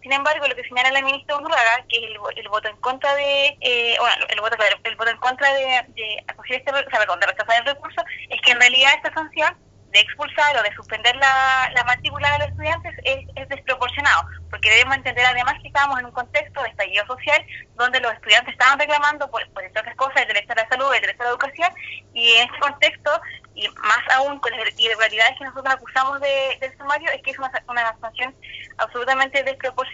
Sin embargo, lo que señala la ministra Undurraga, que es el voto en contra de, el voto en contra de acoger de rechazar el recurso, es que en realidad esta sanción de expulsar o de suspender la matrícula de los estudiantes es desproporcionado, porque debemos entender además que estamos en un contexto de estallido social donde los estudiantes estaban reclamando por entre otras cosas el derecho a la salud, el derecho a la educación, y en este contexto, y más aún con las irregularidades que nosotros acusamos del sumario, es que es una sanción absolutamente desproporcionada.